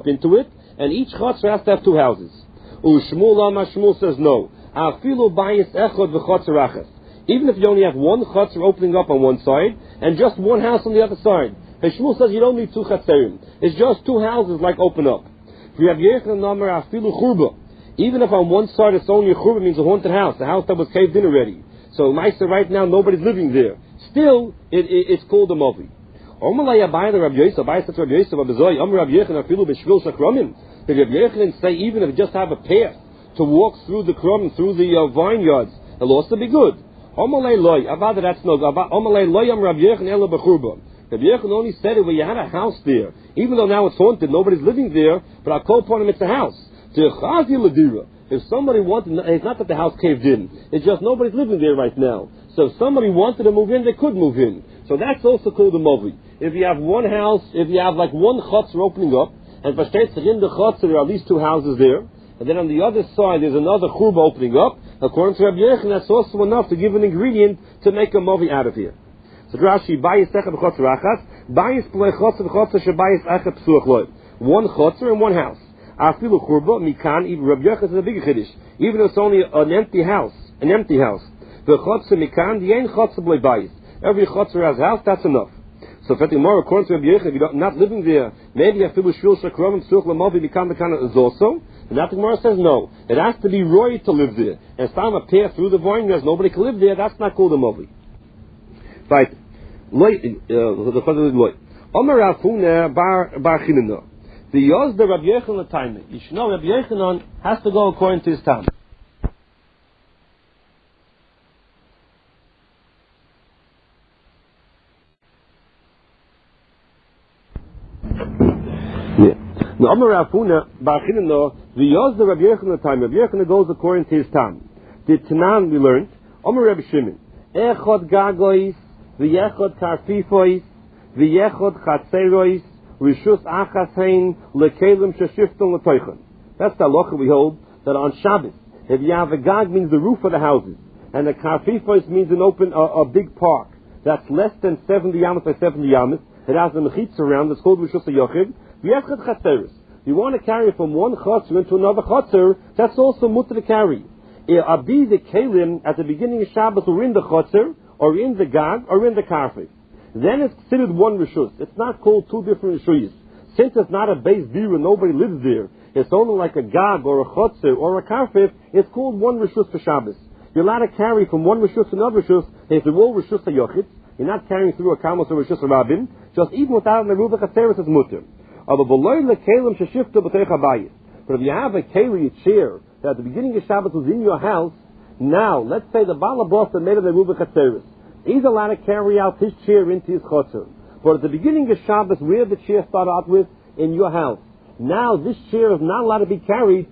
into it, and each chotzer has to have two houses. Shmuel says no. Even if you only have one chotzer opening up on one side, and just one house on the other side. Shmuel says you don't need two chatzerim. It's just two houses like open up. Even if on one side it's only a churba, means a haunted house, the house that was caved in already. So Meister right now nobody's living there. Still, it's called a movi. Did Rabbi Yochanan say even if you just have a path to walk through the krum, through the vineyards, it'll also be good? That's no. Rabbi Yochanan only said it when you had a house there. Even though now it's haunted, nobody's living there, but I'll call upon him, it's a house. If somebody wanted, it's not that the house caved in, it's just nobody's living there right now. So if somebody wanted to move in, they could move in. So that's also called a movi. If you have one house, if you have like one chutzner opening up, and in the chutzner there are at least two houses there, and then on the other side there's another churba opening up, according to Rabbi Yochanan, that's also enough to give an ingredient to make a movi out of here. So Rashi, bayis techa b'chotzer achas, bayis plei chotzer b'chotzer shebayis achat psuach loy. One chotzer and one house. Afilu churba mikan. Even Rabbi Yochanan is a big chiddush. Even if it's only an empty house, the chotzer mikan, the ain't chotzer blei bayis. Every chotzer has a house, that's enough. So if more according to Rabbi Yochanan, if you're not living there, maybe afilu shvil shakrovim psuach l'movi mikan mikan is also. And that the Gemara says no. It has to be roy to live there. And if I'm a pair through the vineyards, nobody can live there. That's not called a movi. Right. Omer Rafuna bar Chinana. The Yoz the Rabbi Yochanan time. You should know Rabbi Yochanan has to go according to his time. Yeah. Now Omer Rafuna bar Chinana. The Yoz the Rabbi Yochanan time. Rabbi Yochanan goes according to his time. The Tanan we learned. Omer Rabbi Shimon. Echod gagois. V'yechod karfifois, v'yechod chatzerois, rishus achasein, lekelim sheshifton letoichan. That's the halacha we hold, that on Shabbos, if you have a gag means the roof of the houses, and the karfifois means an open, a big park, that's less than 70 yamas by 70 yamas, it has a mechitza around, it's called rishus hayochid, v'yechod chatzeros. You want to carry from one chotzer into another chotzer, that's also mutter to carry. Abi the kelim, at the beginning of Shabbos, or in the chotzer, or in the gag, or in the karfif. Then it's considered one rishus. It's not called two different rishuyas. Since it's not a base view and nobody lives there, it's only like a gag, or a chotzer, or a karfif, it's called one rishus for Shabbos. You're allowed to carry from one rishus to another rishus, if they're all rishus hayochid, you're not carrying through a kamos or rishus rabin, just even without an eruva chaseris is mutter. But if you have a keli, a chair, that at the beginning of Shabbos was in your house, now, let's say the balabos that made of the Ruba Chatzeris. He's allowed to carry out his chair into his chotzer. But at the beginning of Shabbos, where the chair started out with, in your house. Now, this chair is not allowed to be carried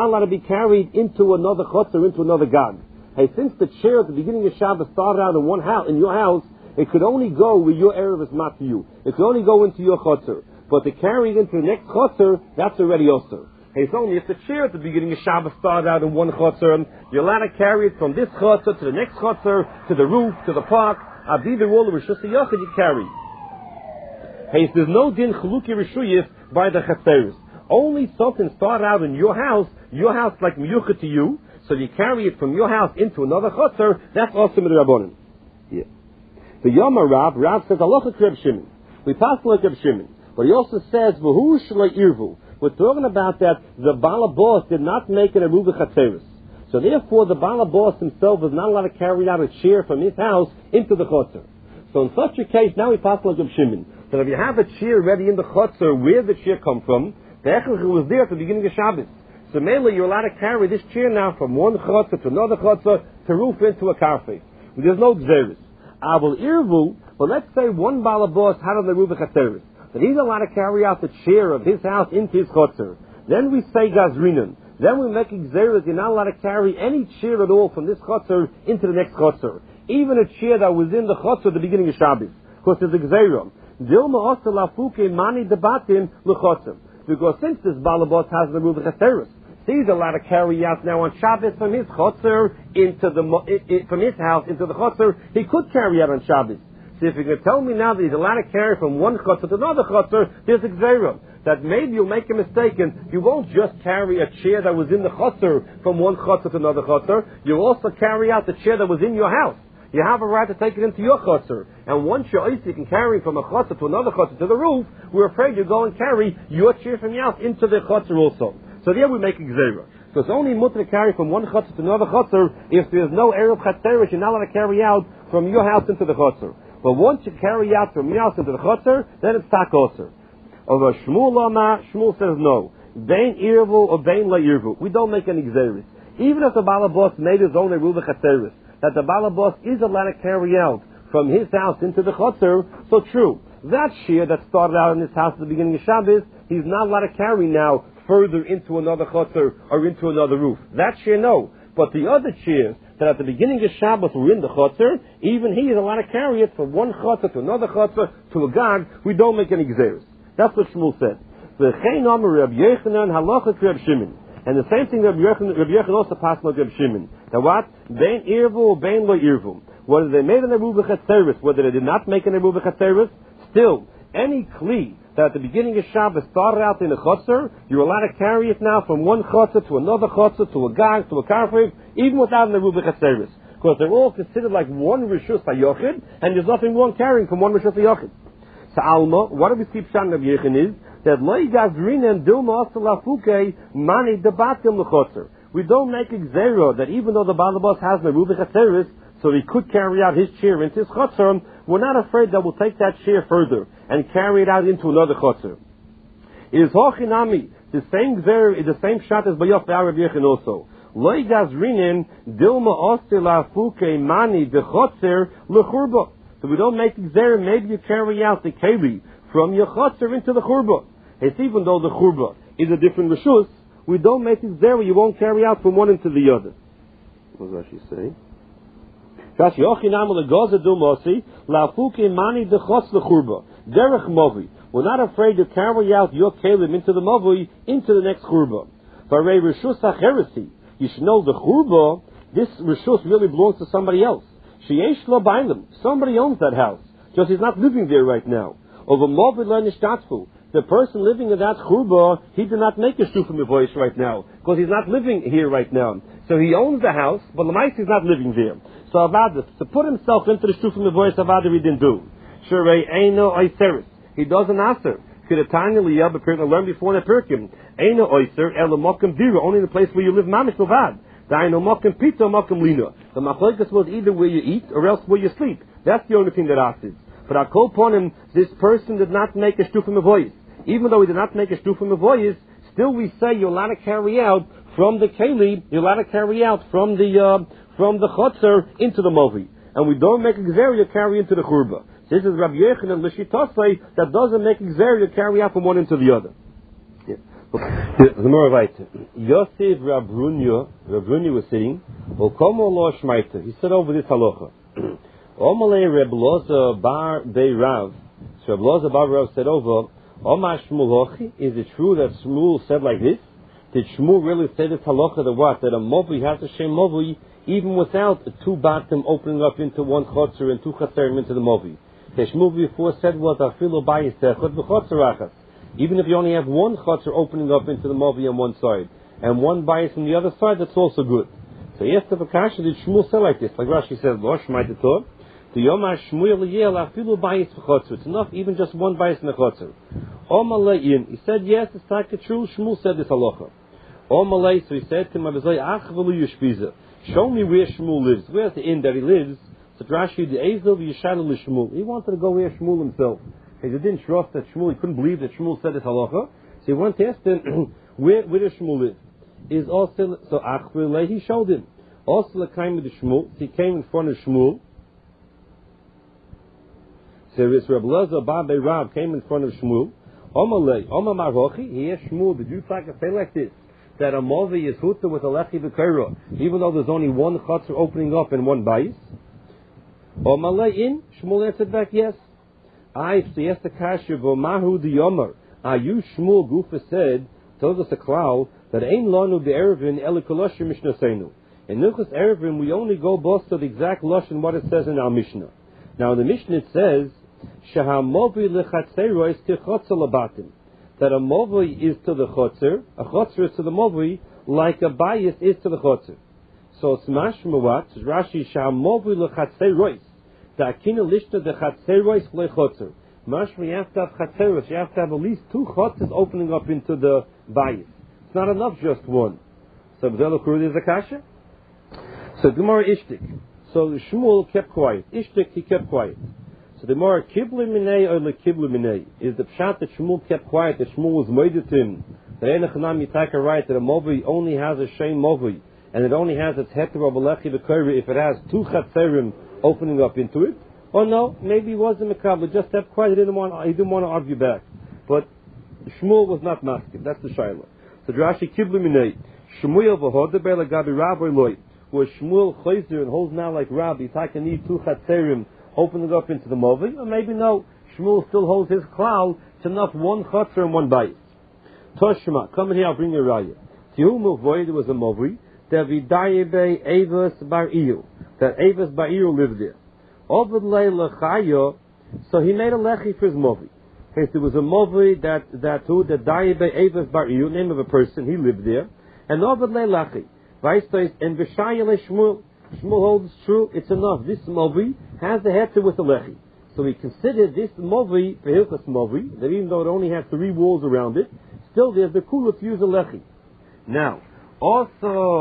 into another chotzer, into another gag. Hey, since the chair at the beginning of Shabbos started out in one house, in your house, it could only go where your erev is not to you. It could only go into your chotzer. But to carry it into the next chotzer, that's already osir. It's only if the chair at the beginning of Shabbos started out in one chotzer, you're allowed to carry it from this chotzer to the next chotzer, to the roof, to the park. Abdi the roller rishus hayochid you carry. Hey, there's no din chaluki rishuyis by the chatzeris. Only something started out in your house like miyucha to you, so you carry it from your house into another chotzer. That's also midrabanan. Yeah. The Yoma Rav says halacha Reb Shimon. We pass like Reb Shimon, but he also says v'hu shalei irvu. We're talking about that the balabos did not make an aruba chatzeris. So therefore the balabos himself was not allowed to carry out a chair from his house into the chotzer. So in such a case, now we pass like Reb Shimon. So if you have a chair ready in the chotzer, where the chair come from, the echel was there at the beginning of Shabbos. So mainly you're allowed to carry this chair now from one chotzer to another chotzer to roof into a karfei. There's no gzeris. I will irvu, but let's say one balabos had on the aruba chatzeris. That he's allowed to carry out the chair of his house into his chotzer. Then we say gazrinan. Then we make exer that you're not allowed to carry any chair at all from this chotzer into the next chotzer. Even a chair that was in the chotzer at the beginning of Shabbos. Because there's a gzerim. Dilma osta lafuke mani debatim l'chotzer. Because since this balabos has the rule of chaseris, he's allowed to carry out now on Shabbos from his chotzer from his house into the chotzer. He could carry out on Shabbos. So if you can tell me now that he's allowed to carry from one chotzer to another chotzer, there's a gzerim. that maybe you'll make a mistake and you won't just carry a chair that was in the chutzner from one chutzner to another chutzner. You'll also carry out the chair that was in your house. You have a right to take it into your chutzner. And once you're Isaac and carrying from a chutzner to another chutzner to the roof, we're afraid you go and carry your chair from your house into the chutzner also. So there we make a gzera. So it's only mutter to carry from one chutzner to another chutzner if there's no eruv chatzeres. You're not allowed to carry out from your house into the chutzner. But once you carry out from your house into the chutzner, then it's tak osir. Over Shmuel Lama, Shmuel says no. Bein irvu or bein la irvu. We don't make any gzeres. Even if the balabos made his own eruv chatzeres, that the balabos is allowed to carry out from his house into the chutzner, so true. That shear that started out in his house at the beginning of Shabbos, he's not allowed to carry now further into another chutzner or into another roof. That shear, no. But the other shears that at the beginning of Shabbos were in the chutzner, even he is allowed to carry it from one chutzner to another chutzner to a gag. We don't make any gzeres. That's what Shmuel said. And the same thing Rabbi Yochanan also passed on Rabbi Shimon. That what? Bein irvu or bein lo irvu. Whether they made an eruv chatzeres, whether they did not make an eruv chatzeres, still, any kli that at the beginning of Shabbos started out in a chutzner, you're allowed to carry it now from one chutzner to another chutzner, to a gag, to a karfrig, even without an eruv chatzeres. Because they're all considered like one rishus hayochid, and there's nothing wrong carrying from one rishus hayochid. So Alma, what do we see Pshan Rabbi Yechon is that loy gazrinen dilma asalafuke mani debatim lechotzer. We don't make a gzera that even though the balabas has an eruv chatzeres, so he could carry out his chair into his chotzer, we're not afraid that we'll take that chair further and carry it out into another chotzer. It is hochinami, the same gzera, the same shot as Bayof Rabbi Yechon also. Loy gazrinen dilma asalafuke mani dechotzer lechurba. So we don't make gzera, maybe you carry out the keli from your chotzer into the churba. It's even though the churba is a different rishus, we don't make gzera, you won't carry out from one into the other. What does Rashi say? Rashi, ochinam legoza dumosi, lafuke mani dechotz lechurba. Derech movi. We're not afraid to carry out your kelim into the movi, into the next churba. Varei rishus hacheresi. You should know the churba, this rishus really belongs to somebody else. Somebody owns that house. Just he's not living there right now. The person living in that churba, he did not make a shufim voice right now, because he's not living here right now. So he owns the house, but Lamais is not living there. So Avada, to put himself into the shufim voice, Avada he didn't do. Sherei Eino Oiseris. He doesn't answer. Kidatanya Liyab appeared to learn before in the Pirkim. Eino Oiser Elamokim Dira, only in the place where you live, Mamish Lovad. The machlokes was either where you eat or else where you sleep. That's the only thing that asks. But I call upon him, this person did not make a shtufim voice. Even though he did not make a shtufim voice, still we say you're allowed to carry out from the keli, you're allowed to carry out from the chotzer into the movi. And we don't make a gzera, you carry into the churba. This is Rabbi Yochanan and L'shitosei that doesn't make a gzera, you carry out from one into the other. The more weiter. Yosef Rav Brunya was saying, he said over this halacha. Omalei Reb Loza Bar Bei Rav. So Reb Loza Bar Rav said over, Omar Shmuel Hochi, is it true that Shmuel said like this? Did Shmuel really say this halacha that what? That a movi has a shem movi even without two batim opening up into one chotzer and two chatzerim into the movi? The Shmuel before said was afilu bayisechot v'chotzerachas. Even if you only have one chotzer opening up into the movi on one side, and one bias on the other side, that's also good. So yes, the Vakasha did Shmuel say like this? Like Rashi says, Lo Shmaita Tov, to Yomar Shmuel Yel Afilu Bias v'chotzer. It's enough even just one bias in the chotzer. Omalein, he said yes, it's like true. Shmuel said this halacha. Omalei, so he said to him, Ach v'lu yushpiza. Show me where Shmuel lives. Where's the inn that he lives? So Rashi, the Ezel v'yishadu l'Shmuel. He wanted to go where Shmuel himself. He didn't trust that Shmuel, he couldn't believe that Shmuel said this halacha. So he went to ask him, where does Shmuel live? Is also, so Achvilei, he showed him. Also came with the Shmuel, he came in front of Shmuel. So it's Reb Loza Bar Bei Rav came in front of Shmuel. Omalei, Omar Marochi, he asked Shmuel, did you say like this? That a movi is huta with a lechi v'kaira, even though there's only one chotzer opening up and one bais? Omalei in, Shmuel answered back, yes. I yes the kasha v'mahu the yomer. Ayu Shmuel Gufa said, told us a cloud that ain lanu be'erevin elikoloshim mishnasenu. In Nuchas Erevin we only go boss to the exact lashon what it says in our Mishnah. Now in the Mishnah it says, Shahamovi lechatzerois tichotza labatim. that a movli is to the chotzer, a chotzer is to the movli, like a bias is to the chotzer. So it's mashma what? Rashi shal movli lechatzerois. The akina lishta the chatzerois lechotzer. Mashma, you have to have chatzeros. You have to have at least two chotzers opening up into the bias. It's not enough just one. So b'zelokuru is a kasha. So Gemara Ishtik. So Shmuel kept quiet. Ishtik, he kept quiet. So the Gemara Kibli Minei or Lekibli Minei is the pshat that Shmuel kept quiet, that Shmuel was moeded to him. That Enochanam Yitaka right, that a movli only has a shem movli, and it only has its heter of Alechi B'Kori if it has two chatzerim opening up into it. Or no, maybe he wasn't Mekabel, just kept quiet, he didn't want to argue back. But Shmuel was not masking, that's the Shaila. So Rashi Kibli Minei, Shmuel v'hoda be'la gabi Rabbi loy, where Shmuel chayzer and holds now like Rabbi, Taka need two chatzerim opening up into the movli, or maybe no, Shmuel still holds his klal to enough one chatzer and one bayit. Toshma, come in here, I'll bring you a raya. Tihu Muvoi, there was a movli, that Vidayebe Avas Bar Iyu, that Avas Bar Iyu lived there. Ovid lechayo, so he made a lechi for his movli. Okay, so there was a movli that Dayebe Avas Bar Iyu, name of a person, he lived there, and Ovid lechayi. And V'shayele Shmuel holds true, it's enough. This movli has the heter with the lechi. So he considered this movli, the Hilchas movli, that even though it only has 3 walls around it, still there's the kula to use a lechi. Now, also